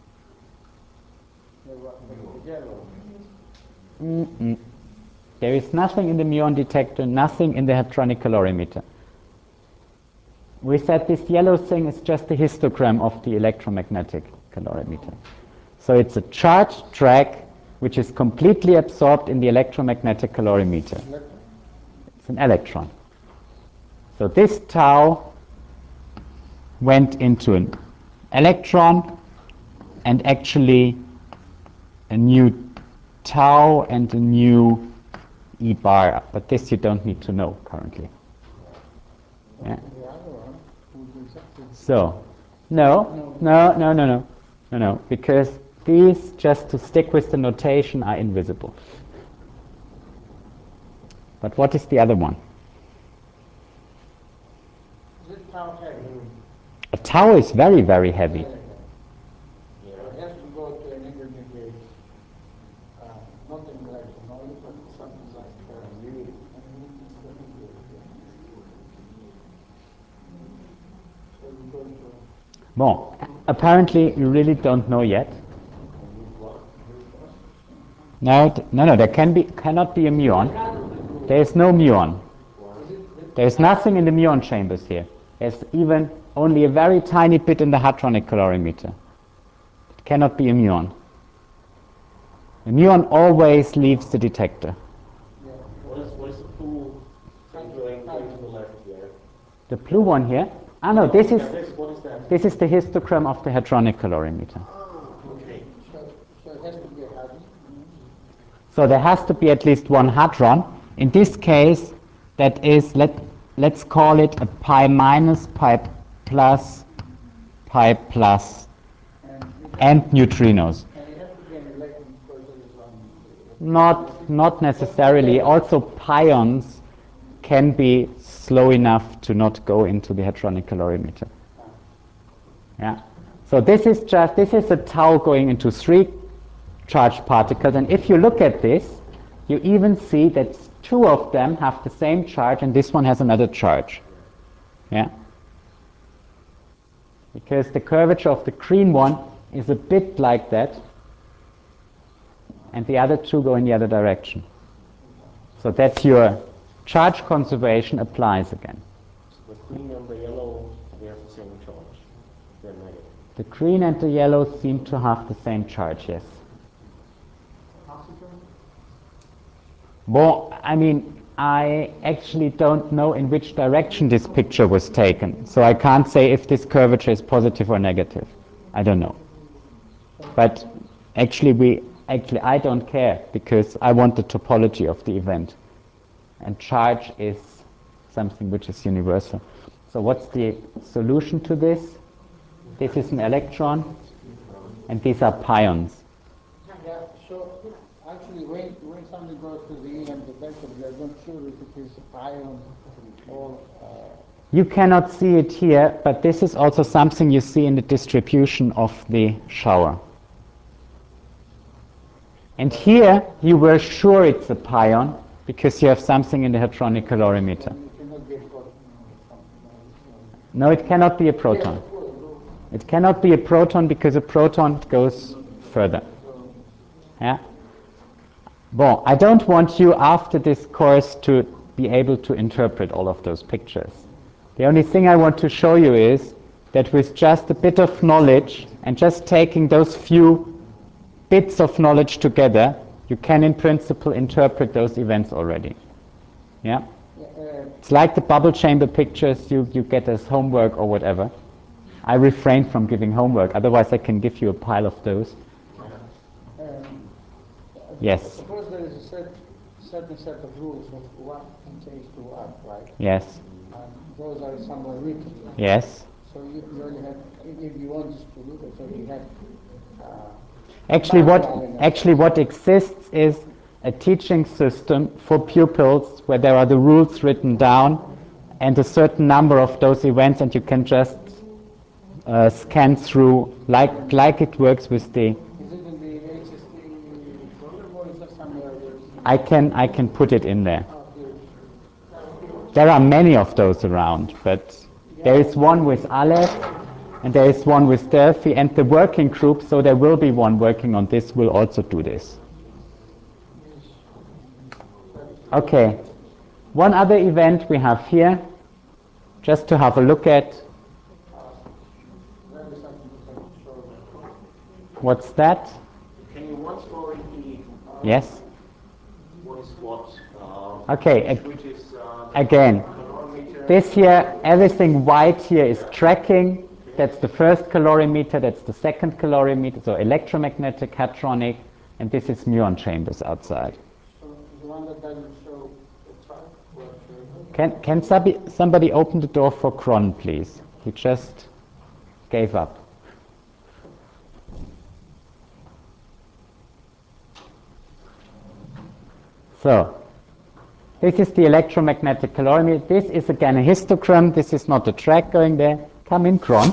Mm-mm. There is nothing in the muon detector, nothing in the hadronic calorimeter. we said this yellow thing is just a histogram of the electromagnetic calorimeter. So it's a charged track which is completely absorbed in the electromagnetic calorimeter. It's an electron. So this tau went into an electron and actually a new tau and a new E bar, but this you don't need to know currently. Yeah. So, no, no, no, no, no, no, no, because these, just to stick with the notation, are invisible. But what is the other one? Is it tau heavy? A tau is very, very heavy. Yeah. It has to go to an intermediate, uh, not an electron, but something like uh, unit. So you go to Bon, apparently you really don't know yet. No, th- no, no, there can be, cannot be a muon. There is no muon. There is nothing in the muon chambers here. There's even only a very tiny bit in the hadronic calorimeter. It cannot be a muon. A muon always leaves the detector. What is, what is the blue thing going, going to the left there? The blue one here? Ah, no, this is, Yeah, this, what is that? this is the histogram of the hadronic calorimeter. Okay. so, so it has to be a hadron. So there has to be at least one hadron. In this case, that is, let, let's call it a pi minus, pi plus, pi plus, And, it- and neutrinos. and it has to be an electron because it is on. Not, not necessarily. Also, pions can be slow enough to not go into the hadronic calorimeter. Yeah. So this is just, this is a tau going into three charged particles, and if you look at this, you even see that two of them have the same charge and this one has another charge. Yeah? Because the curvature of the green one is a bit like that, and the other two go in the other direction. So that your charge conservation applies again. So the green and the yellow, they have the same charge. They're negative. The green and the yellow seem to have the same charge, yes. Well, I mean, I actually don't know in which direction this picture was taken, so I can't say if this curvature is positive or negative. I don't know. But actually, we actually I don't care because I want the topology of the event, and charge is something which is universal. So what's the solution to this? This is an electron, and these are pions. Yeah, so actually when, when something goes to the E M detector, they're not sure if it is ion or, uh, You cannot see it here, but this is also something you see in the distribution of the shower. And here you were sure it's a pion because you have something in the hadronic calorimeter. it cannot be a proton or something like No, it cannot be a proton. It cannot be a proton because a proton goes further. Yeah? Well, I don't want you after this course to be able to interpret all of those pictures. The only thing I want to show you is that with just a bit of knowledge and just taking those few bits of knowledge together, you can in principle interpret those events already. Yeah? that. Uh, It's like the bubble chamber pictures you, you get as homework or whatever. I refrain from giving homework, otherwise I can give you a pile of those. um, Yes. Suppose there is a set, certain set of rules of what contains to what, right? Yes. And those are somewhere written. Yes. So you, you only have, if you want to look at, so you have. Uh, Actually what, manual in a actually sense. what exists is a teaching system for pupils where there are the rules written down and a certain number of those events, and you can just uh, scan through like, like it works with the... Is it in the H S T program or is that somewhere else? I can, I can put it in there. Oh, here. There are many of those around, but there is one with Aleph, and there is one with Delphi, and the working group, so there will be one working on this, will also do this. Okay. One other event we have here just to have a look at. That is something you can show. What's that? Can you once more repeat Yes? what is what? Uh, Okay, ag- which is uh, again, calorimeter? this here, everything white here is tracking. That's the first calorimeter, that's the second calorimeter, so electromagnetic, hadronic, and this is muon chambers outside. So the one that doesn't show the track, will show it. Can, can somebody, somebody open the door for Cron, please? He just gave up. So, this is the electromagnetic calorimeter. This is again a histogram. This is not a track going there. Come in, Cron.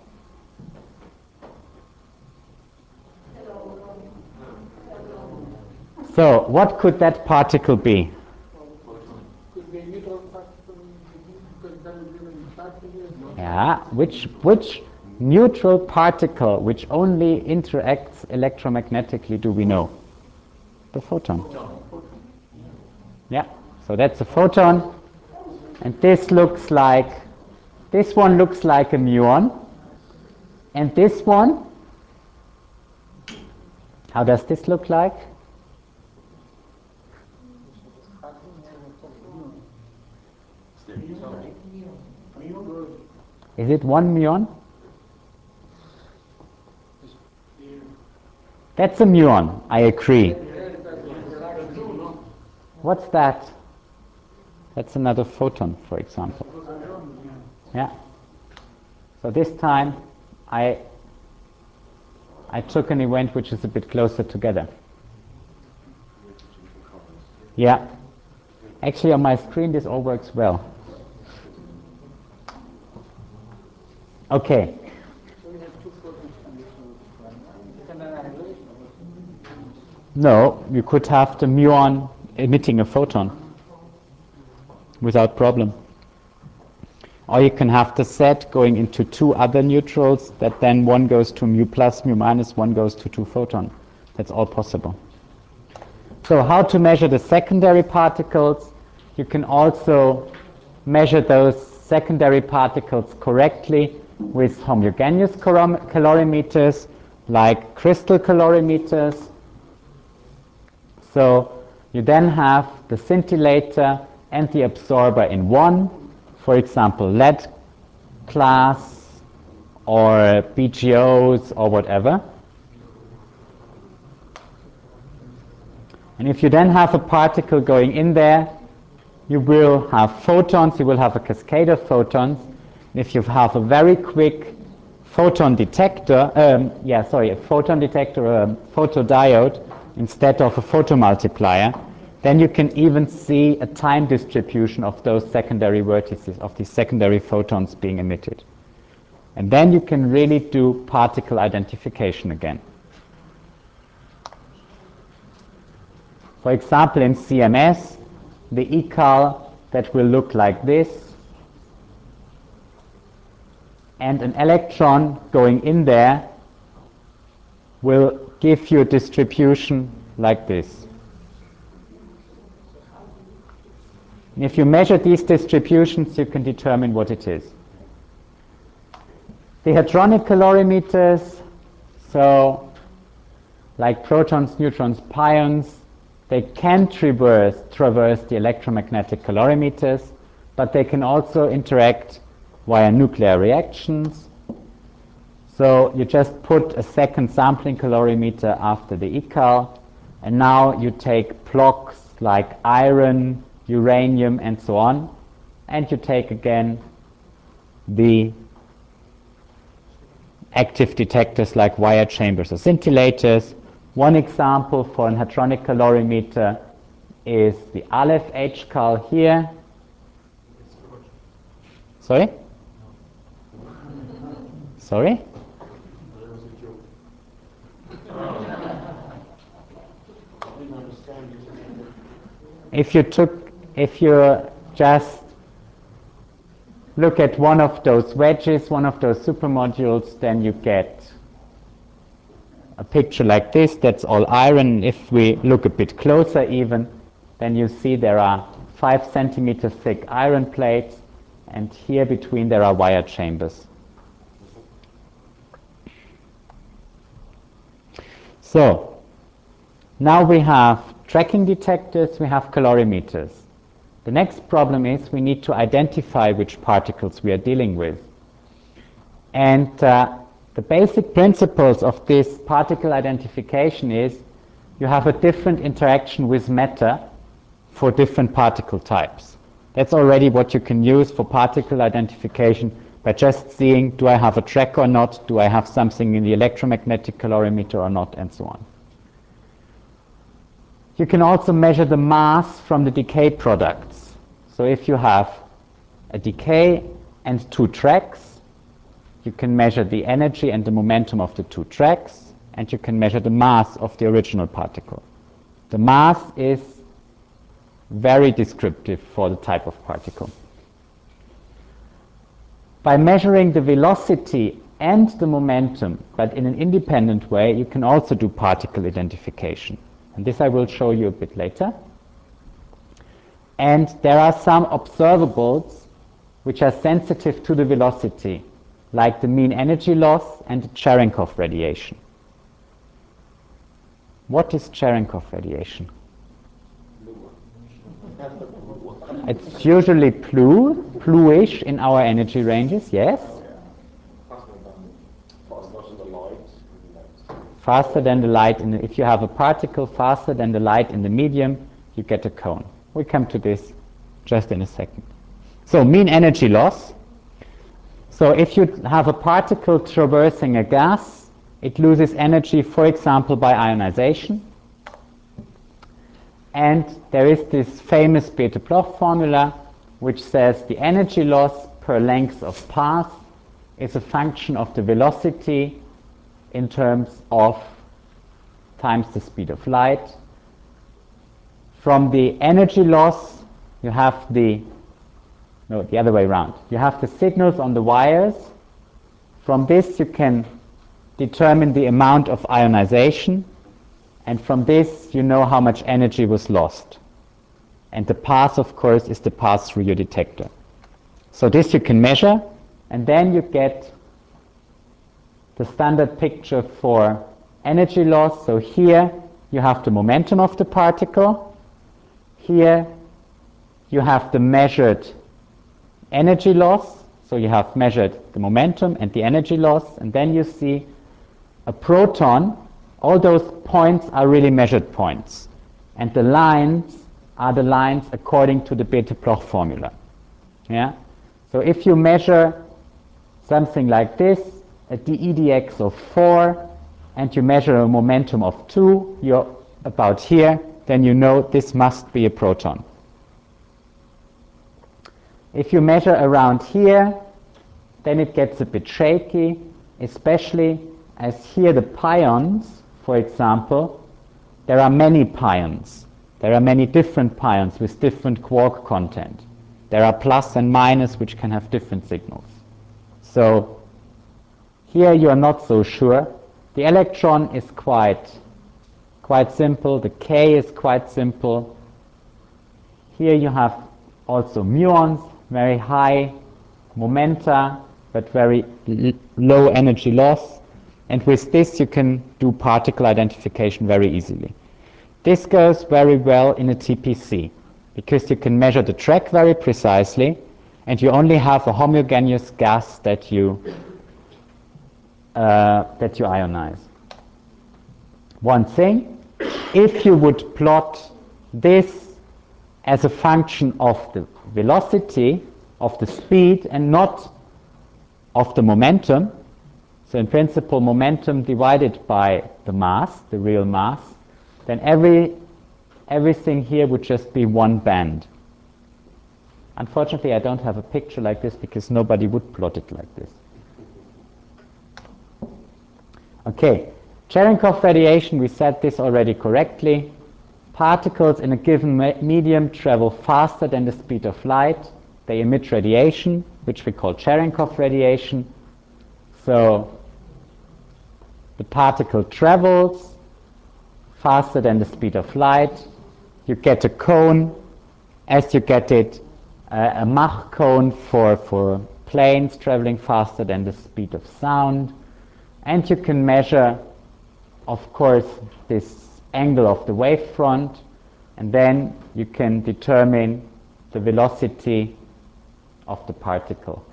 So, what could that particle be? Could be a neutral particle, because it doesn't give any charge to it. Yeah, which, which neutral particle, which only interacts electromagnetically, do we know? The photon. Yeah, so that's a photon. And this looks like, this one looks like a muon. And this one, how does this look like? Is it one muon? That's a muon, I agree. What's that? That's another photon, for example. Yeah. So this time I I took an event which is a bit closer together. Yeah. Actually on my screen this all works well. Okay. So we have two photons from this one. It's an annihilation. No, you could have the muon emitting a photon without problem. Or you can have the set going into two other neutrals that then one goes to mu plus, mu minus, one goes to two photon. That's all possible. So how to measure the secondary particles? You can also measure those secondary particles correctly with homogeneous calorimeters like crystal calorimeters. So you then have the scintillator and the absorber in one, for example lead class or B G Os or whatever. And if you then have a particle going in there, you will have photons, you will have a cascade of photons. And if you have a very quick photon detector, um, yeah, sorry, a photon detector or a photodiode instead of a photomultiplier, then you can even see a time distribution of those secondary vertices, of these secondary photons being emitted. And then you can really do particle identification again. For example, in C M S, the E C A L that will look like this, and an electron going in there will give you a distribution like this. And if you measure these distributions, you can determine what it is. The hadronic calorimeters, so like protons, neutrons, pions, they can traverse, traverse the electromagnetic calorimeters, but they can also interact via nuclear reactions. So you just put a second sampling calorimeter after the E C A L, and now you take blocks like iron, uranium, and so on, and you take again the active detectors like wire chambers or scintillators. One example for an hadronic calorimeter is the Aleph H C A L here. Sorry? Sorry? If you took, if you just look at one of those wedges, one of those supermodules, then you get a picture like this. That's all iron. If we look a bit closer even, then you see there are five centimeter thick iron plates, and here between there are wire chambers. So, now we have tracking detectors, we have calorimeters. The next problem is we need to identify which particles we are dealing with. And uh, the basic principles of this particle identification is you have a different interaction with matter for different particle types. That's already what you can use for particle identification by just seeing, do I have a track or not, do I have something in the electromagnetic calorimeter or not, and so on. You can also measure the mass from the decay products. So if you have a decay and two tracks, you can measure the energy and the momentum of the two tracks, and you can measure the mass of the original particle. The mass is very descriptive for the type of particle. By measuring the velocity and the momentum, but in an independent way, you can also do particle identification. And this I will show you a bit later. And there are some observables which are sensitive to the velocity, like the mean energy loss and the Cherenkov radiation. What is Cherenkov radiation? It's usually blue, bluish in our energy ranges, yes? Faster than the light. In the, if you have a particle faster than the light in the medium, you get a cone. We'll come to this just in a second. So, mean energy loss. So, if you have a particle traversing a gas, it loses energy, for example, by ionization. And there is this famous Bethe-Bloch formula which says the energy loss per length of path is a function of the velocity in terms of times the speed of light. From the energy loss, you have the, no, the other way around. You have the signals on the wires. From this you can determine the amount of ionization, and from this you know how much energy was lost. And the path, of course, is the path through your detector. So this you can measure, and then you get the standard picture for energy loss. So here you have the momentum of the particle. Here you have the measured energy loss. So you have measured the momentum and the energy loss, and then you see a proton. All those points are really measured points. And the lines are the lines according to the Bethe-Bloch formula. Yeah? So if you measure something like this, a d E d x of four, and you measure a momentum of two, you're about here, then you know this must be a proton. If you measure around here, then it gets a bit shaky, especially as here the pions, for example, there are many pions. There are many different pions with different quark content. There are plus and minus which can have different signals. So here you are not so sure. The electron is quite, quite simple. The K is quite simple. Here you have also muons, very high momenta, but very l- low energy loss. And with this you can do particle identification very easily. This goes very well in a T P C, because you can measure the track very precisely, and you only have a homogeneous gas that you, uh, that you ionize. One thing, if you would plot this as a function of the velocity, of the speed, and not of the momentum, so in principle momentum divided by the mass, the real mass, then every, everything here would just be one band. Unfortunately, I don't have a picture like this because nobody would plot it like this. Okay, Cherenkov radiation, we said this already correctly. Particles in a given me- medium travel faster than the speed of light. They emit radiation, which we call Cherenkov radiation. So the particle travels faster than the speed of light. You get a cone. As you get it uh, a Mach cone for, for planes traveling faster than the speed of sound. And you can measure, of course, this angle of the wavefront, and then you can determine the velocity of the particle.